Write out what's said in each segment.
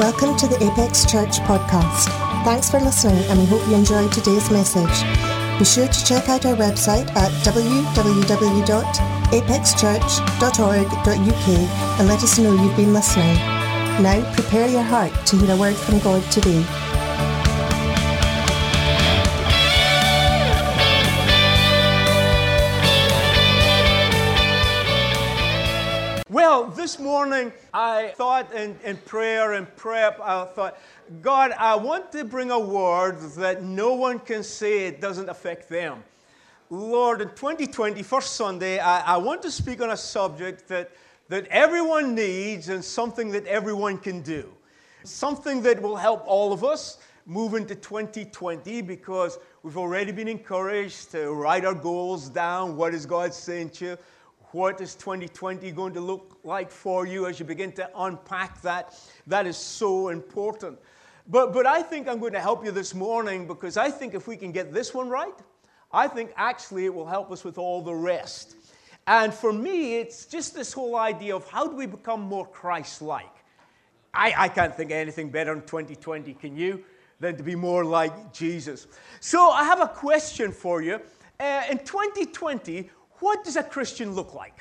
Welcome to the Apex Church podcast. Thanks for listening, and we hope you enjoyed today's message. Be sure to check out our website at www.apexchurch.org.uk and let us know you've been listening. Now, prepare your heart to hear a word from God today. Well, this morning I thought in prayer and prep, I thought, God, I want to bring a word that no one can say it doesn't affect them. Lord, in 2020, first Sunday, I want to speak on a subject that everyone needs and something that everyone can do. Something that will help all of us move into 2020 because we've already been encouraged to write our goals down. What is God saying to you? What is 2020 going to look like for you as you begin to unpack that? That is so important. But I think I'm going to help you this morning because I think if we can get this one right, I think actually it will help us with all the rest. And for me, it's just this whole idea of how do we become more Christ-like? I can't think of anything better in 2020, can you, than to be more like Jesus. So I have a question for you. In 2020, what does a Christian look like?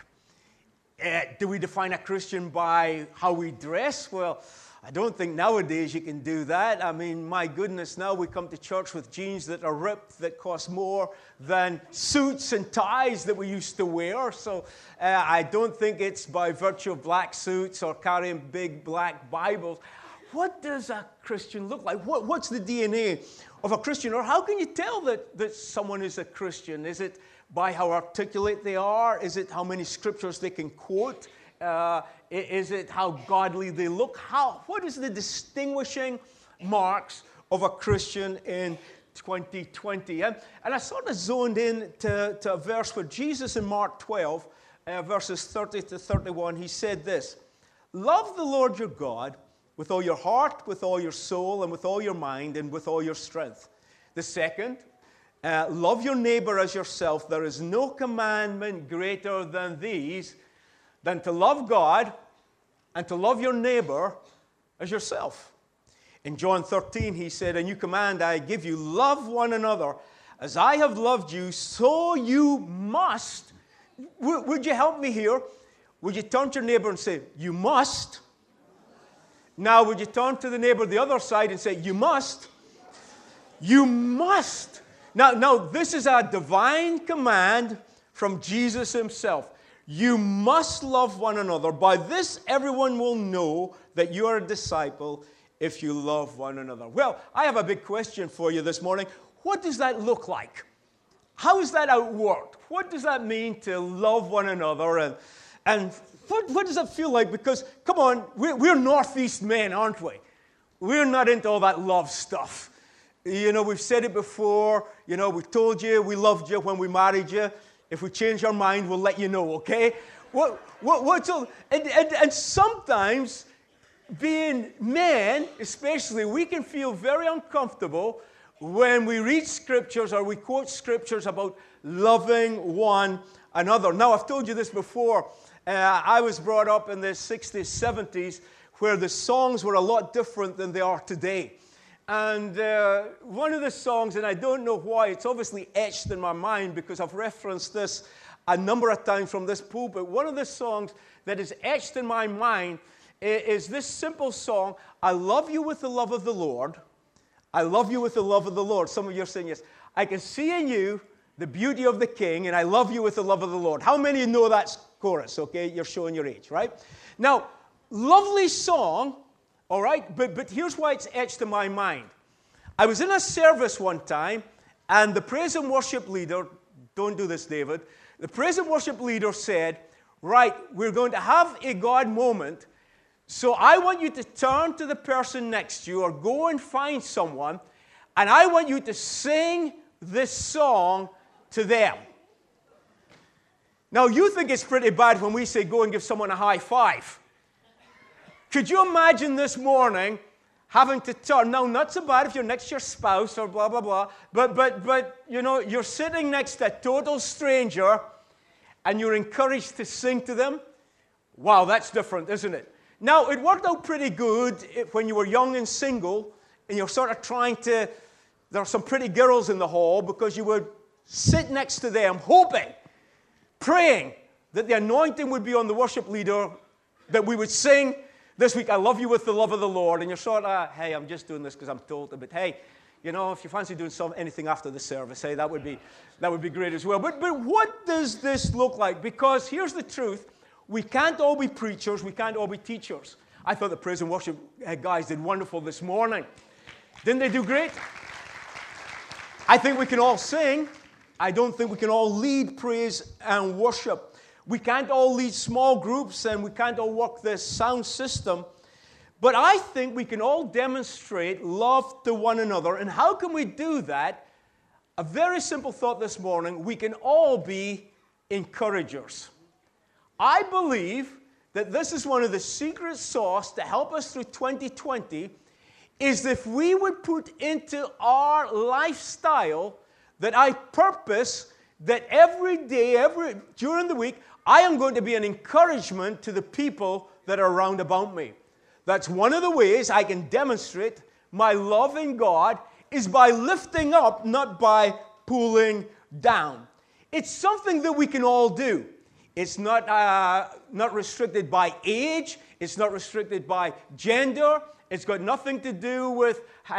Do we define a Christian by how we dress? Well, I don't think nowadays you can do that. I mean, my goodness, now we come to church with jeans that are ripped, that cost more than suits and ties that we used to wear. So I don't think it's by virtue of black suits or carrying big black Bibles. What does a Christian look like? What's the DNA of a Christian? Or how can you tell that someone is a Christian? Is it by how articulate they are? Is it how many scriptures they can quote? Is it how godly they look? What is the distinguishing marks of a Christian in 2020? And I sort of zoned in to a verse where Jesus in Mark 12, verses 30 to 31, he said this: "Love the Lord your God with all your heart, with all your soul, and with all your mind, and with all your strength. The second, love your neighbor as yourself. There is no commandment greater than these, than to love God and to love your neighbor as yourself." In John 13, he said, "A new command I give you, love one another. As I have loved you, so you must." Would you help me here? Would you turn to your neighbor and say, "You must"? Now, would you turn to the neighbor the other side and say, "You must"? You must. Now, this is a divine command from Jesus himself. You must love one another. By this, everyone will know that you are a disciple if you love one another. Well, I have a big question for you this morning. What does that look like? How is that outworked? What does that mean to love one another? And what does that feel like? Because, come on, we're Northeast men, aren't we? We're not into all that love stuff. You know, we've said it before. You know, we told you we loved you when we married you. If we change our mind, we'll let you know, okay? And sometimes, being men, especially, we can feel very uncomfortable when we read scriptures or we quote scriptures about loving one another. Now, I've told you this before. I was brought up in the 60s, 70s, where the songs were a lot different than they are today. And one of the songs, and I don't know why, it's obviously etched in my mind because I've referenced this a number of times from this pulpit. One of the songs that is etched in my mind is this simple song: "I love you with the love of the Lord. I love you with the love of the Lord." Some of you are saying yes. "I can see in you the beauty of the King, and I love you with the love of the Lord." How many know that chorus? Okay, you're showing your age, right? Now, lovely song. All right, but here's why it's etched in my mind. I was in a service one time, and the praise and worship leader, don't do this, David, the praise and worship leader said, "Right, we're going to have a God moment, so I want you to turn to the person next to you or go and find someone, and I want you to sing this song to them." Now, you think it's pretty bad when we say go and give someone a high five. Could you imagine this morning having to turn? Now, not so bad if you're next to your spouse or blah, blah, blah, but you know, you're sitting next to a total stranger and you're encouraged to sing to them. Wow, that's different, isn't it? Now, it worked out pretty good when you were young and single, and you're sort of trying to, there are some pretty girls in the hall, because you would sit next to them, hoping, praying that the anointing would be on the worship leader, that we would sing this week, I love you with the love of the Lord. And you're sort of, hey, I'm just doing this because I'm told to, but hey, you know, if you fancy doing anything after the service, hey, that would be great as well. But what does this look like? Because here's the truth. We can't all be preachers. We can't all be teachers. I thought the praise and worship guys did wonderful this morning. Didn't they do great? I think we can all sing. I don't think we can all lead praise and worship. We can't all lead small groups, and we can't all work this sound system. But I think we can all demonstrate love to one another. And how can we do that? A very simple thought this morning. We can all be encouragers. I believe that this is one of the secret sauce to help us through 2020, is if we would put into our lifestyle that I purpose that every day, during the week, I am going to be an encouragement to the people that are around about me. That's one of the ways I can demonstrate my love in God, is by lifting up, not by pulling down. It's something that we can all do. It's not restricted by age. It's not restricted by gender. It's got nothing to do with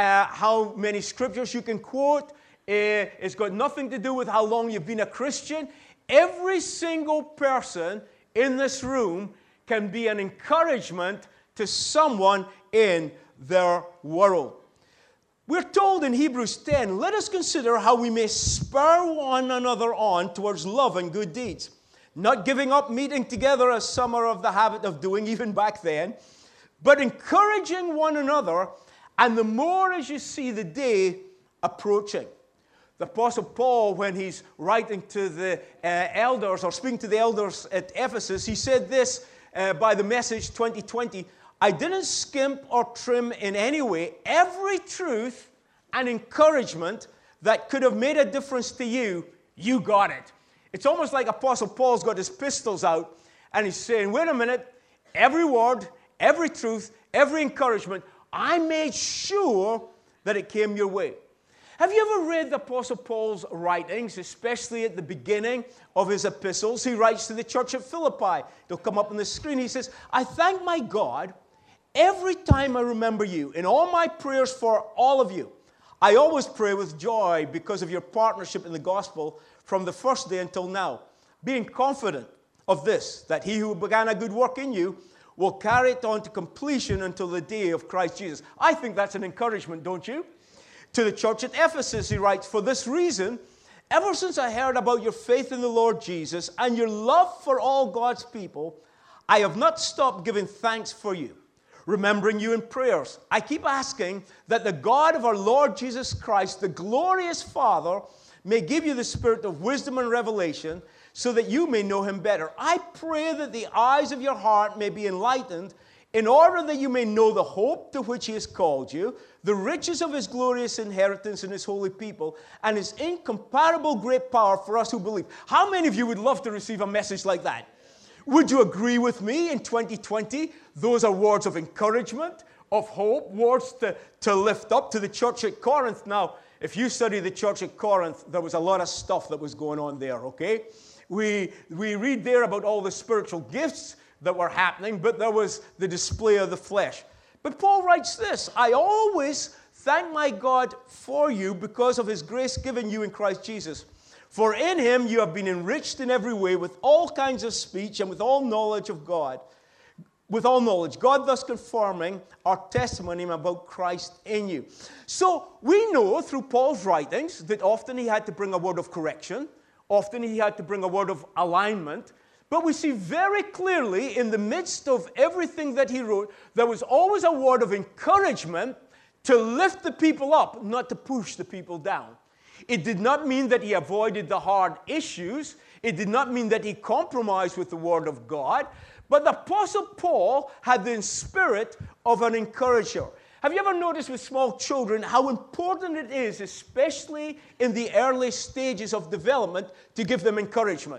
how many scriptures you can quote. It's got nothing to do with how long you've been a Christian. Every single person in this room can be an encouragement to someone in their world. We're told in Hebrews 10, let us consider how we may spur one another on towards love and good deeds, not giving up meeting together as some are of the habit of doing even back then, but encouraging one another, and the more as you see the day approaching. The Apostle Paul, when he's writing to the elders, or speaking to the elders at Ephesus, he said this by the Message 2020, I didn't skimp or trim in any way. Every truth and encouragement that could have made a difference to you, you got it. It's almost like Apostle Paul's got his pistols out, and he's saying, wait a minute, every word, every truth, every encouragement, I made sure that it came your way. Have you ever read the Apostle Paul's writings, especially at the beginning of his epistles? He writes to the church at Philippi. It'll come up on the screen. He says, I thank my God every time I remember you in all my prayers for all of you. I always pray with joy because of your partnership in the gospel from the first day until now, being confident of this, that he who began a good work in you will carry it on to completion until the day of Christ Jesus. I think that's an encouragement, don't you? To the church at Ephesus, he writes, for this reason, ever since I heard about your faith in the Lord Jesus and your love for all God's people, I have not stopped giving thanks for you, remembering you in prayers. I keep asking that the God of our Lord Jesus Christ, the glorious Father, may give you the spirit of wisdom and revelation so that you may know him better. I pray that the eyes of your heart may be enlightened in order that you may know the hope to which he has called you, the riches of his glorious inheritance in his holy people, and his incomparable great power for us who believe. How many of you would love to receive a message like that? Would you agree with me in 2020? Those are words of encouragement, of hope, words to lift up to the church at Corinth. Now, if you study the church at Corinth, there was a lot of stuff that was going on there, okay? We read there about all the spiritual gifts that were happening, but there was the display of the flesh. But Paul writes this, I always thank my God for you because of his grace given you in Christ Jesus. For in him you have been enriched in every way with all kinds of speech and with all knowledge of God. With all knowledge, God thus confirming our testimony about Christ in you. So we know through Paul's writings that often he had to bring a word of correction. Often he had to bring a word of alignment. But we see very clearly in the midst of everything that he wrote, there was always a word of encouragement to lift the people up, not to push the people down. It did not mean that he avoided the hard issues. It did not mean that he compromised with the word of God. But the Apostle Paul had the spirit of an encourager. Have you ever noticed with small children how important it is, especially in the early stages of development, to give them encouragement?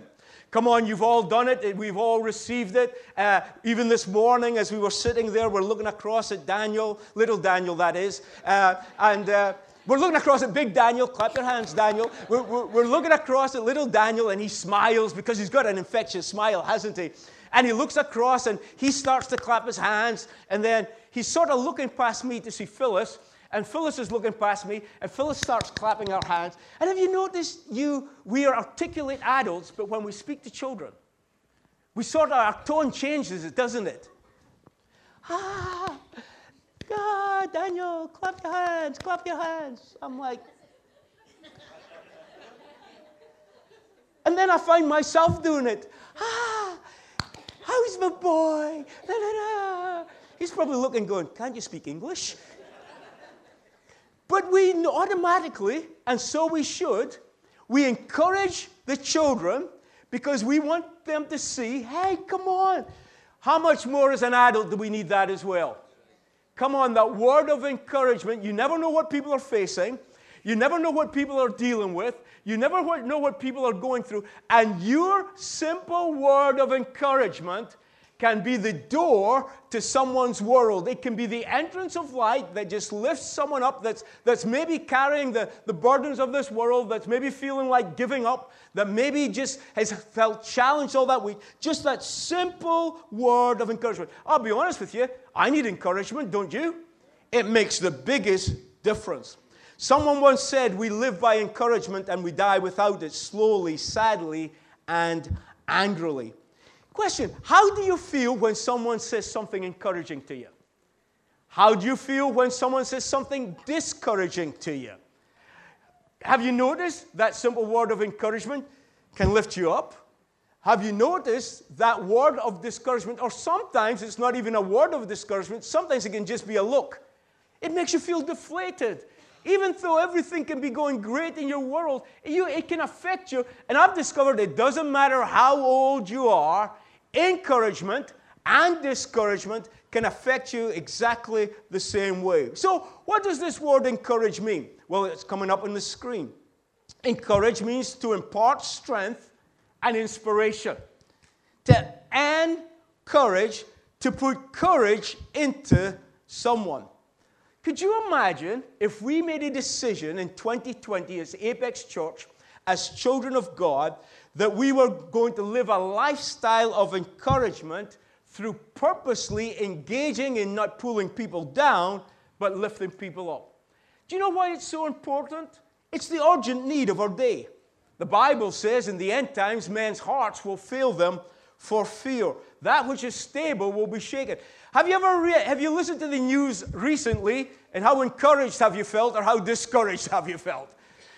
Come on, you've all done it. We've all received it. Even this morning as we were sitting there, we're looking across at Daniel, little Daniel that is, we're looking across at big Daniel. Clap your hands, Daniel. We're looking across at little Daniel, and he smiles because he's got an infectious smile, hasn't he? And he looks across, and he starts to clap his hands, and then he's sort of looking past me to see Phyllis, and Phyllis is looking past me, and Phyllis starts clapping her hands. And have you noticed we are articulate adults, but when we speak to children, we sort of, our tone changes, doesn't it? God, Daniel, clap your hands, clap your hands. I'm like, and then I find myself doing it. How's my boy? Da, da, da. He's probably looking going, can't you speak English? But we automatically, and so we should, we encourage the children because we want them to see, hey, come on. How much more as an adult do we need that as well? Come on, that word of encouragement. You never know what people are facing. You never know what people are dealing with. You never know what people are going through. And your simple word of encouragement can be the door to someone's world. It can be the entrance of light that just lifts someone up that's maybe carrying the burdens of this world, that's maybe feeling like giving up, that maybe just has felt challenged all that week. Just that simple word of encouragement. I'll be honest with you, I need encouragement, don't you? It makes the biggest difference. Someone once said, we live by encouragement and we die without it, slowly, sadly, and angrily. Question, how do you feel when someone says something encouraging to you? How do you feel when someone says something discouraging to you? Have you noticed that simple word of encouragement can lift you up? Have you noticed that word of discouragement, or sometimes it's not even a word of discouragement, sometimes it can just be a look. It makes you feel deflated. Even though everything can be going great in your world, it can affect you. And I've discovered it doesn't matter how old you are, encouragement and discouragement can affect you exactly the same way. So what does this word encourage mean? Well, it's coming up on the screen. Encourage means to impart strength and inspiration. To encourage, to put courage into someone. Could you imagine if we made a decision in 2020 as Apex Church, as children of God, that we were going to live a lifestyle of encouragement through purposely engaging in not pulling people down, but lifting people up? Do you know why it's so important? It's the urgent need of our day. The Bible says in the end times, men's hearts will fail them for fear. That which is stable will be shaken. Have you listened to the news recently, and how encouraged have you felt, or how discouraged have you felt?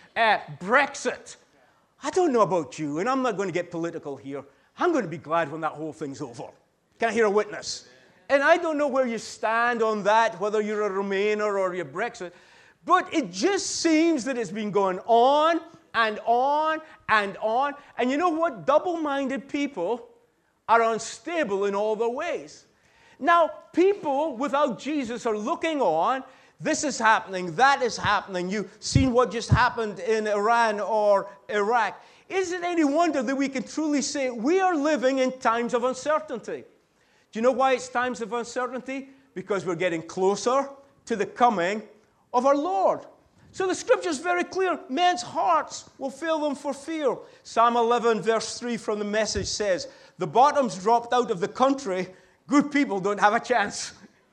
Brexit. I don't know about you, and I'm not going to get political here. I'm going to be glad when that whole thing's over. Can I hear a witness? And I don't know where you stand on that, whether you're a Remainer or you're Brexit, but it just seems that it's been going on and on and on. And you know what? Double-minded people are unstable in all their ways. Now, people without Jesus are looking on. This is happening, that is happening. You've seen what just happened in Iran or Iraq. Is it any wonder that we can truly say we are living in times of uncertainty? Do you know why it's times of uncertainty? Because we're getting closer to the coming of our Lord. So the scripture is very clear. Men's hearts will fail them for fear. Psalm 11, verse 3 from the Message says, the bottom's dropped out of the country. Good people don't have a chance.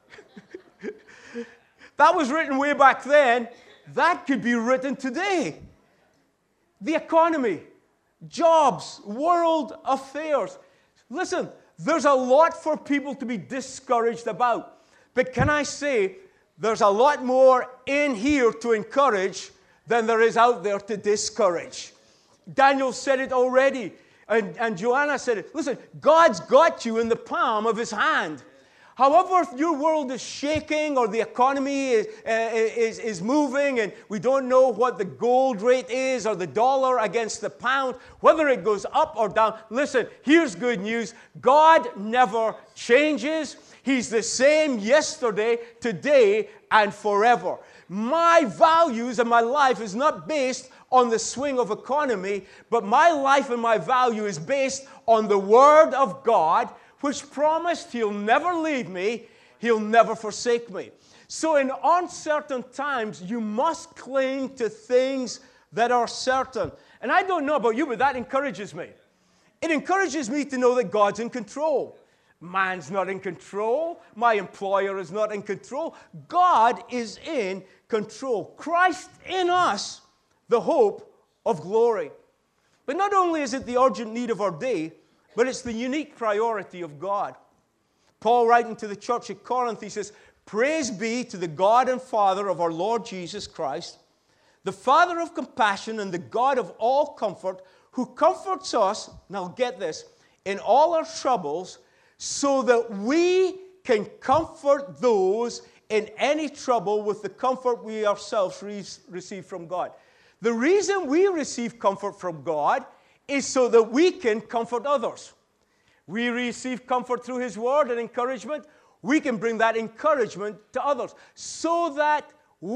That was written way back then. That could be written today. The economy, jobs, world affairs. Listen, there's a lot for people to be discouraged about. But can I say, there's a lot more in here to encourage than there is out there to discourage. Daniel said it already, and Joanna said it. Listen, God's got you in the palm of his hand. However, if your world is shaking or the economy is moving and we don't know what the gold rate is or the dollar against the pound, whether it goes up or down, listen, here's good news. God never changes. He's the same yesterday, today, and forever. My values and my life is not based on the swing of economy, but my life and my value is based on the Word of God, which promised He'll never leave me, He'll never forsake me. So in uncertain times, you must cling to things that are certain. And I don't know about you, but that encourages me. It encourages me to know that God's in control. Man's not in control. My employer is not in control. God is in control. Christ in us, the hope of glory. But not only is it the urgent need of our day, but it's the unique priority of God. Paul, writing to the church at Corinth, he says, "Praise be to the God and Father of our Lord Jesus Christ, the Father of compassion and the God of all comfort, who comforts us," now get this, "in all our troubles, so that we can comfort those in any trouble with the comfort we ourselves receive from God." The reason we receive comfort from God is so that we can comfort others. We receive comfort through His Word and encouragement. We can bring that encouragement to others so that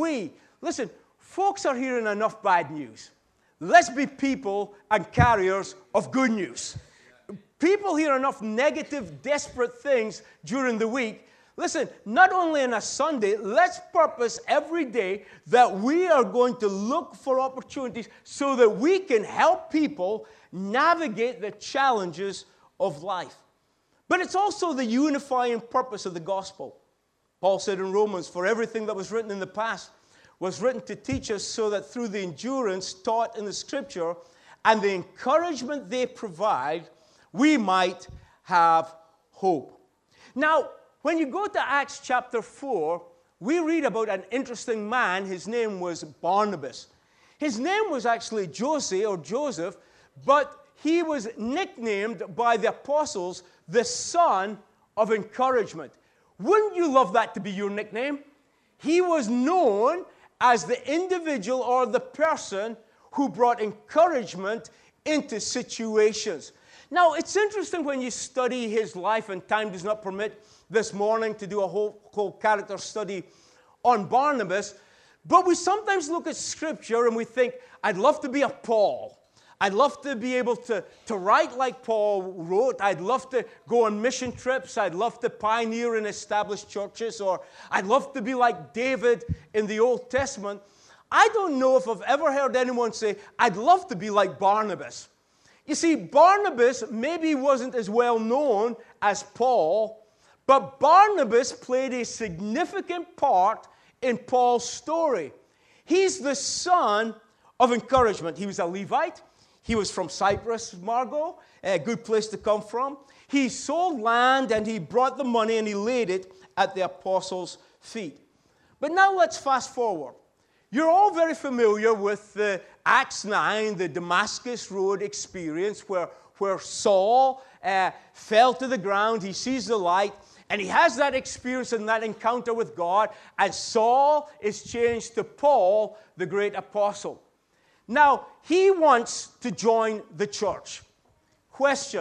listen, folks are hearing enough bad news. Let's be people and carriers of good news. People hear enough negative, desperate things during the week. Listen, not only on a Sunday, let's purpose every day that we are going to look for opportunities so that we can help people navigate the challenges of life. But it's also the unifying purpose of the gospel. Paul said in Romans, "For everything that was written in the past was written to teach us, so that through the endurance taught in the Scripture and the encouragement they provide, we might have hope." Now, when you go to Acts chapter 4, we read about an interesting man. His name was Barnabas. His name was actually Joseph, but he was nicknamed by the apostles the Son of Encouragement. Wouldn't you love that to be your nickname? He was known as the individual or the person who brought encouragement into situations. Now, it's interesting when you study his life, and time does not permit this morning to do a whole character study on Barnabas, but we sometimes look at Scripture and we think, I'd love to be a Paul. I'd love to be able to write like Paul wrote. I'd love to go on mission trips. I'd love to pioneer and establish churches. Or I'd love to be like David in the Old Testament. I don't know if I've ever heard anyone say, I'd love to be like Barnabas. You see, Barnabas maybe wasn't as well known as Paul, but Barnabas played a significant part in Paul's story. He's the son of encouragement. He was a Levite. He was from Cyprus, Margot, a good place to come from. He sold land and he brought the money and he laid it at the apostles' feet. But now let's fast forward. You're all very familiar with Acts 9, the Damascus Road experience where Saul fell to the ground. He sees the light and he has that experience and that encounter with God. And Saul is changed to Paul, the great apostle. Now, he wants to join the church. Question.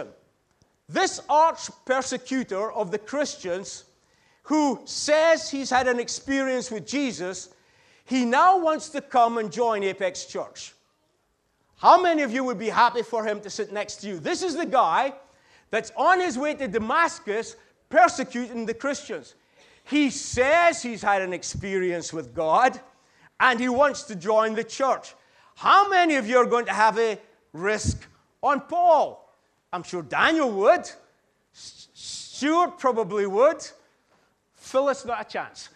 This arch persecutor of the Christians who says he's had an experience with Jesus, he now wants to come and join Apex Church. How many of you would be happy for him to sit next to you? This is the guy that's on his way to Damascus persecuting the Christians. He says he's had an experience with God and he wants to join the church. How many of you are going to have a risk on Paul? I'm sure Daniel would. Stuart probably would. Phyllis, not a chance.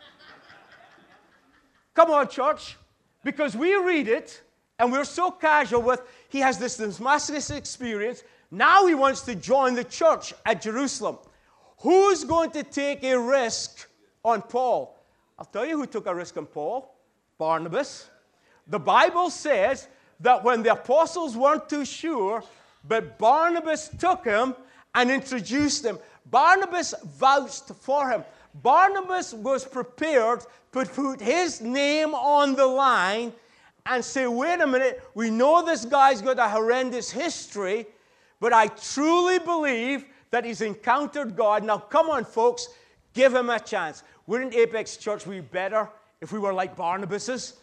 Come on, church, because we read it and we're so casual with, he has this Damascus experience. Now he wants to join the church at Jerusalem. Who's going to take a risk on Paul? I'll tell you who took a risk on Paul. Barnabas. The Bible says that when the apostles weren't too sure, but Barnabas took him and introduced him. Barnabas vouched for him. Barnabas was prepared to put his name on the line and say, wait a minute, we know this guy's got a horrendous history, but I truly believe that he's encountered God. Now, come on, folks, give him a chance. Wouldn't Apex Church be better if we were like Barnabas's?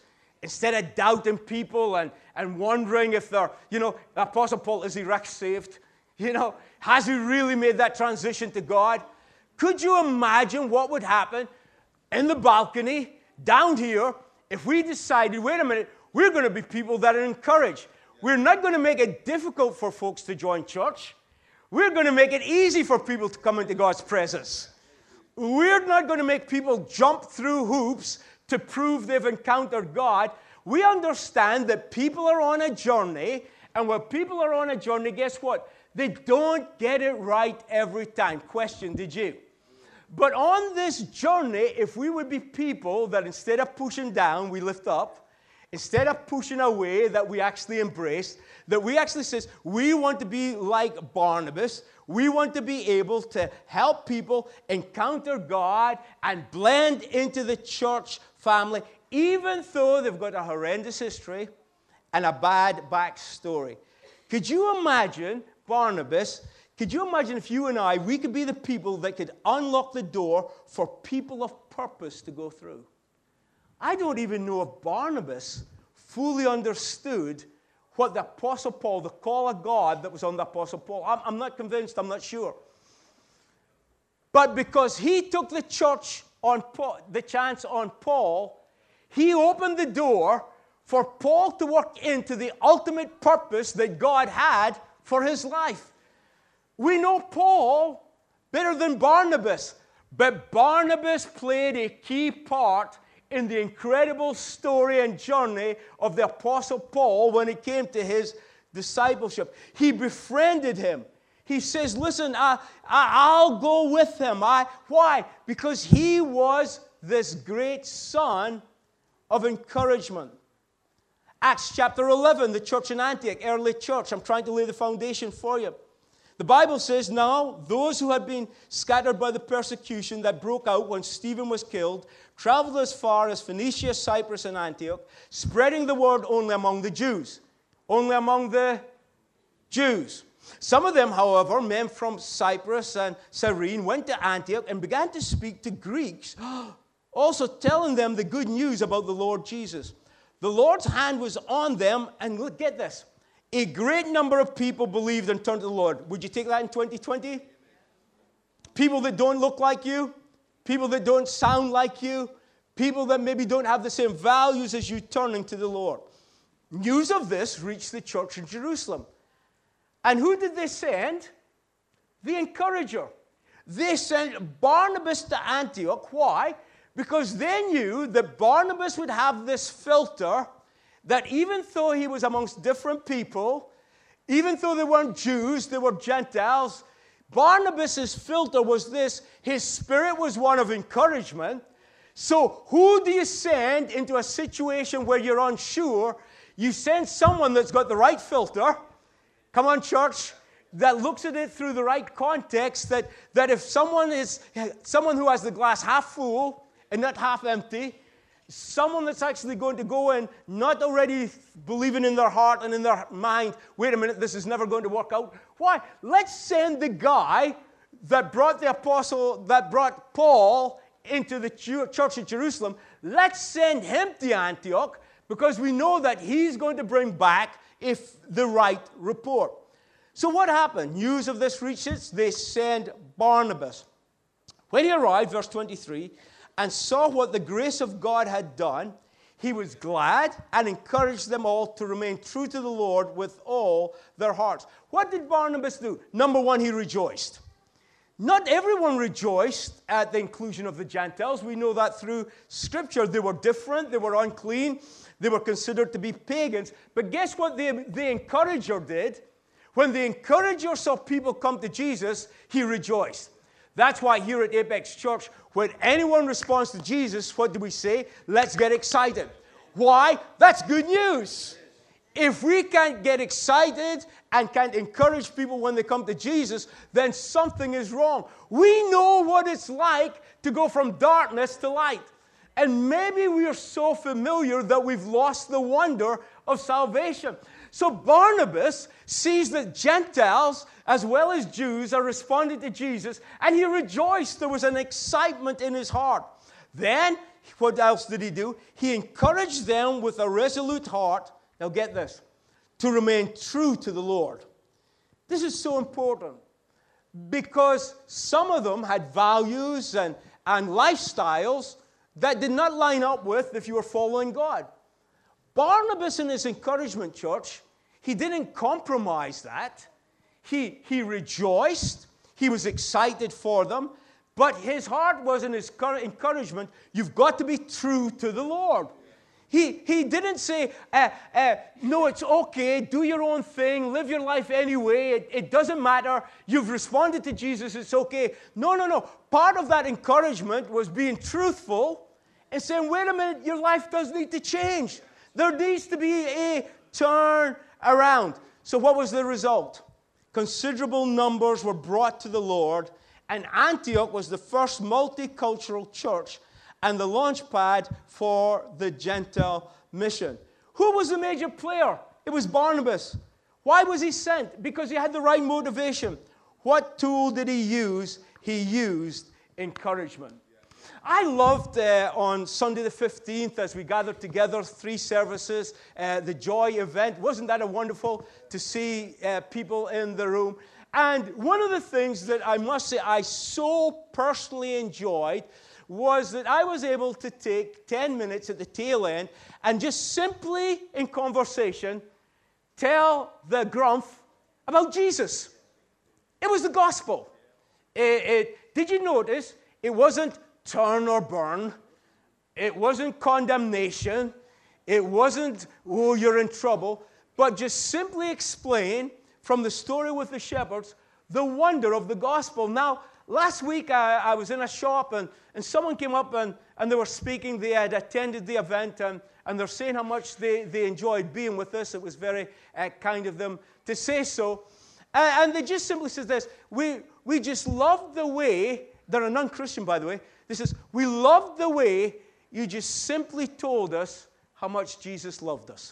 instead of doubting people and wondering if they're, Apostle Paul, is he wrecked saved? Has he really made that transition to God? Could you imagine what would happen in the balcony down here if we decided, wait a minute, we're going to be people that are encouraged. We're not going to make it difficult for folks to join church. We're going to make it easy for people to come into God's presence. We're not going to make people jump through hoops to prove they've encountered God. We understand that people are on a journey, and when people are on a journey, guess what? They don't get it right every time. Question, did you? But on this journey, if we would be people that instead of pushing down, we lift up, instead of pushing away, that we actually embrace, that we actually says, we want to be like Barnabas. We want to be able to help people encounter God and blend into the church family, even though they've got a horrendous history and a bad backstory. Could you imagine Barnabas? Could you imagine if you and I, we could be the people that could unlock the door for people of purpose to go through? I don't even know if Barnabas fully understood what the Apostle Paul, the call of God that was on the Apostle Paul. I'm not convinced, I'm not sure. But because he took the church on Paul, the chance on Paul, he opened the door for Paul to work into the ultimate purpose that God had for his life. We know Paul better than Barnabas, but Barnabas played a key part in the incredible story and journey of the Apostle Paul when it came to his discipleship. He befriended him. He says, listen, I'll go with him. Why? Because he was this great son of encouragement. Acts chapter 11, the church in Antioch, early church. I'm trying to lay the foundation for you. The Bible says, now, those who had been scattered by the persecution that broke out when Stephen was killed, traveled as far as Phoenicia, Cyprus, and Antioch, spreading the word only among the Jews. Only among the Jews. Some of them, however, men from Cyprus and Cyrene, went to Antioch and began to speak to Greeks, also telling them the good news about the Lord Jesus. The Lord's hand was on them, and look, get this. A great number of people believed and turned to the Lord. Would you take that in 2020? People that don't look like you, people that don't sound like you, people that maybe don't have the same values as you turning to the Lord. News of this reached the church in Jerusalem. And who did they send? The encourager. They sent Barnabas to Antioch. Why? Because they knew that Barnabas would have this filter that even though he was amongst different people, even though they weren't Jews, they were Gentiles, Barnabas' filter was this: his spirit was one of encouragement. So who do you send into a situation where you're unsure? You send someone that's got the right filter. Come on, church. That looks at it through the right context, that if someone who has the glass half full and not half empty, someone that's actually going to go in, not already believing in their heart and in their mind, wait a minute, this is never going to work out. Why? Let's send the guy that brought Paul into the church of Jerusalem. Let's send him to Antioch because we know that he's going to bring back the right report. So what happened? News of this reaches, they send Barnabas. When he arrived, verse 23, and saw what the grace of God had done, he was glad and encouraged them all to remain true to the Lord with all their hearts. What did Barnabas do? Number one, he rejoiced. Not everyone rejoiced at the inclusion of the Gentiles. We know that through Scripture. They were different, they were unclean, they were considered to be pagans. But guess what the encourager did? When the encourager saw people come to Jesus, he rejoiced. That's why here at Apex Church, when anyone responds to Jesus, what do we say? Let's get excited. Why? That's good news. If we can't get excited and can't encourage people when they come to Jesus, then something is wrong. We know what it's like to go from darkness to light. And maybe we are so familiar that we've lost the wonder of salvation. So Barnabas sees that Gentiles as well as Jews are responding to Jesus, and he rejoiced. There was an excitement in his heart. Then what else did he do? He encouraged them with a resolute heart, now get this, to remain true to the Lord. This is so important because some of them had values and lifestyles that did not line up with if you were following God. Barnabas, in his encouragement, church, he didn't compromise that. He rejoiced. He was excited for them. But his heart was in his encouragement, you've got to be true to the Lord. He didn't say, no, it's okay, do your own thing, live your life anyway, it doesn't matter, you've responded to Jesus, it's okay. No. Part of that encouragement was being truthful and saying, wait a minute, your life does need to change. There needs to be a turn around. So what was the result? Considerable numbers were brought to the Lord, and Antioch was the first multicultural church and the launch pad for the Gentile mission. Who was the major player? It was Barnabas. Why was he sent? Because he had the right motivation. What tool did he use? He used encouragement. I loved on Sunday the 15th as we gathered together, 3 services, the Joy event. Wasn't that wonderful to see people in the room? And one of the things that I must say I so personally enjoyed was that I was able to take 10 minutes at the tail end and just simply in conversation tell the grumph about Jesus. It was the gospel. Did you notice it wasn't turn or burn? It wasn't condemnation. It wasn't, oh, you're in trouble. But just simply explain from the story with the shepherds the wonder of the gospel. Now, last week I was in a shop and someone came up and they were speaking. They had attended the event and they're saying how much they enjoyed being with us. It was very kind of them to say so. And they just simply said this, we just loved the way, they're a non-Christian by the way, they says, we loved the way you just simply told us how much Jesus loved us.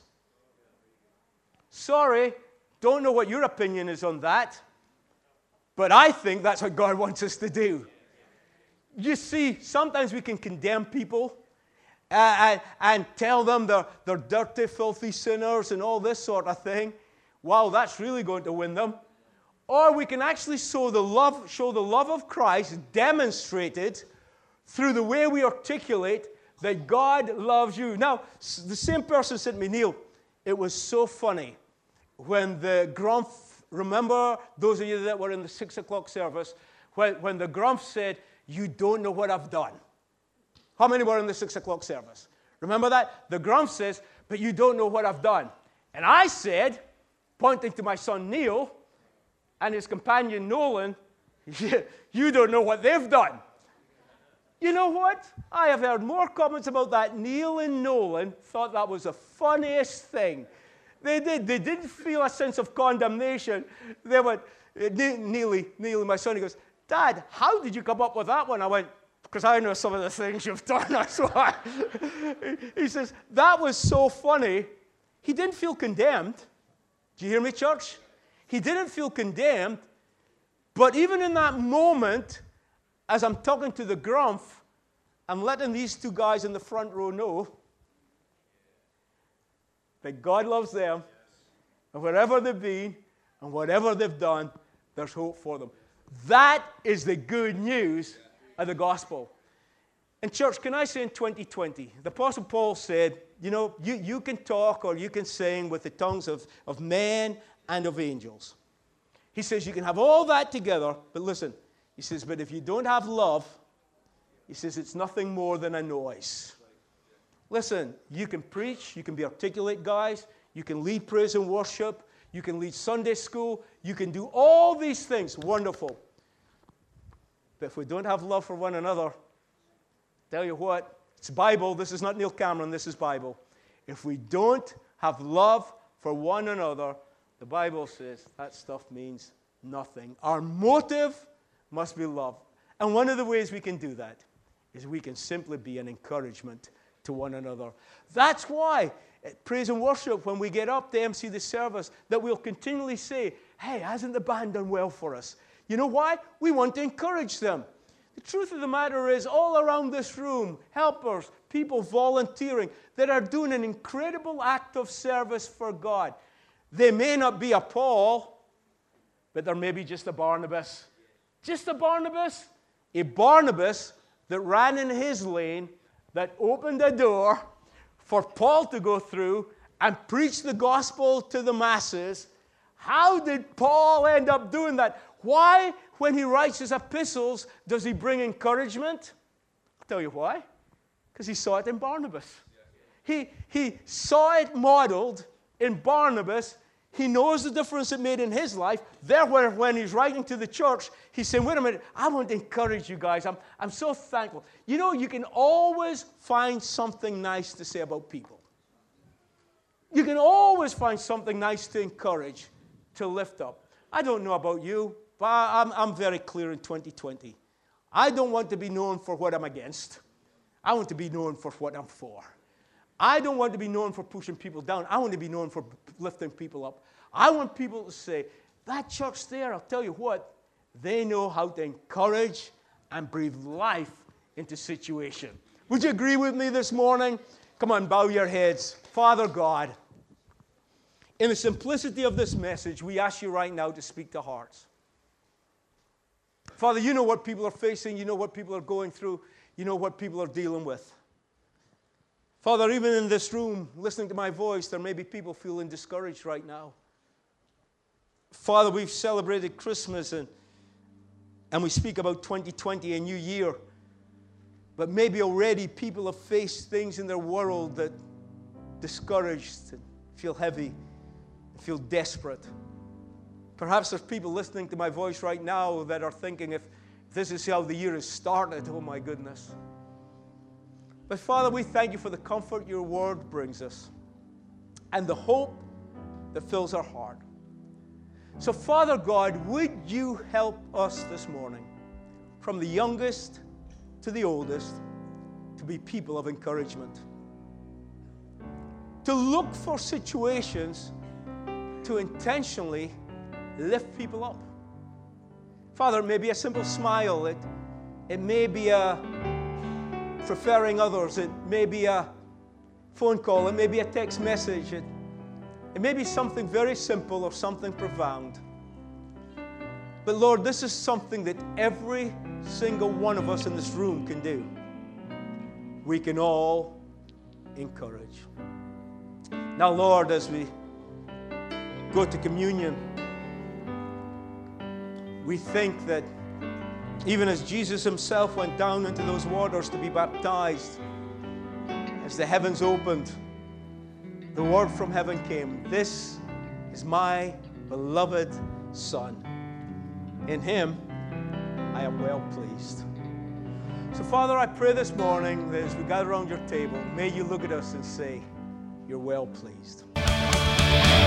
Sorry, don't know what your opinion is on that, but I think that's what God wants us to do. You see, sometimes we can condemn people and tell them they're dirty, filthy sinners and all this sort of thing. Wow, that's really going to win them. Or we can actually show the love of Christ demonstrated through the way we articulate that God loves you. Now, the same person said to me, Neil, it was so funny when the grumph, remember those of you that were in the 6 o'clock service, when the grumph said, you don't know what I've done. How many were in the 6 o'clock service? Remember that? The grumph says, but you don't know what I've done. And I said, pointing to my son Neil and his companion Nolan, you don't know what they've done. You know what? I have heard more comments about that. Neil and Nolan thought that was the funniest thing. They did. They didn't feel a sense of condemnation. They went, Neely, my son, he goes, Dad, how did you come up with that one? I went, because I know some of the things you've done. That's why. He says, that was so funny. He didn't feel condemned. Do you hear me, church? He didn't feel condemned. But even in that moment, as I'm talking to the grumph, I'm letting these 2 guys in the front row know that God loves them, and wherever they've been, and whatever they've done, there's hope for them. That is the good news of the gospel. And church, can I say in 2020, the Apostle Paul said, you know, you can talk or you can sing with the tongues of men and of angels. He says you can have all that together, but listen, he says, but if you don't have love, he says it's nothing more than a noise. Listen, you can preach, you can be articulate, guys, you can lead praise and worship, you can lead Sunday school, you can do all these things, wonderful. But if we don't have love for one another, tell you what, it's Bible, this is not Neil Cameron, this is Bible. If we don't have love for one another, the Bible says that stuff means nothing. Our motive must be love. And one of the ways we can do that is we can simply be an encouragement to one another. That's why at praise and worship, when we get up to MC the service, that we'll continually say, hey, hasn't the band done well for us? You know why? We want to encourage them. The truth of the matter is, all around this room, helpers, people volunteering that are doing an incredible act of service for God. They may not be a Paul, but they're maybe just a Barnabas. Just a Barnabas. A Barnabas that ran in his lane, that opened a door for Paul to go through and preach the gospel to the masses. How did Paul end up doing that? Why, when he writes his epistles, does he bring encouragement? I'll tell you why. Because he saw it in Barnabas. He saw it modeled in Barnabas. He knows the difference it made in his life. Therefore, when he's writing to the church, he's saying, wait a minute, I want to encourage you guys. I'm so thankful. You know, you can always find something nice to say about people. You can always find something nice to encourage, to lift up. I don't know about you, but I'm very clear in 2020. I don't want to be known for what I'm against. I want to be known for what I'm for. I don't want to be known for pushing people down. I want to be known for lifting people up. I want people to say, that church there, I'll tell you what, they know how to encourage and breathe life into situation. Would you agree with me this morning? Come on, bow your heads. Father God, in the simplicity of this message, we ask you right now to speak to hearts. Father, you know what people are facing. You know what people are going through. You know what people are dealing with. Father, even in this room, listening to my voice, there may be people feeling discouraged right now. Father, we've celebrated Christmas and we speak about 2020, a new year. But maybe already people have faced things in their world that discouraged and feel heavy and feel desperate. Perhaps there's people listening to my voice right now that are thinking, if this is how the year has started, oh my goodness. But Father, we thank you for the comfort your word brings us and the hope that fills our heart. So Father God, would you help us this morning, from the youngest to the oldest, to be people of encouragement, to look for situations to intentionally lift people up. Father, it may be a simple smile, it may be a preferring others. It may be a phone call. It may be a text message. It may be something very simple or something profound. But Lord, this is something that every single one of us in this room can do. We can all encourage. Now, Lord, as we go to communion, we think that even as Jesus himself went down into those waters to be baptized, as the heavens opened, the word from heaven came, "This is my beloved Son. In him I am well pleased." So, Father, I pray this morning that as we gather around your table, may you look at us and say, "You're well pleased."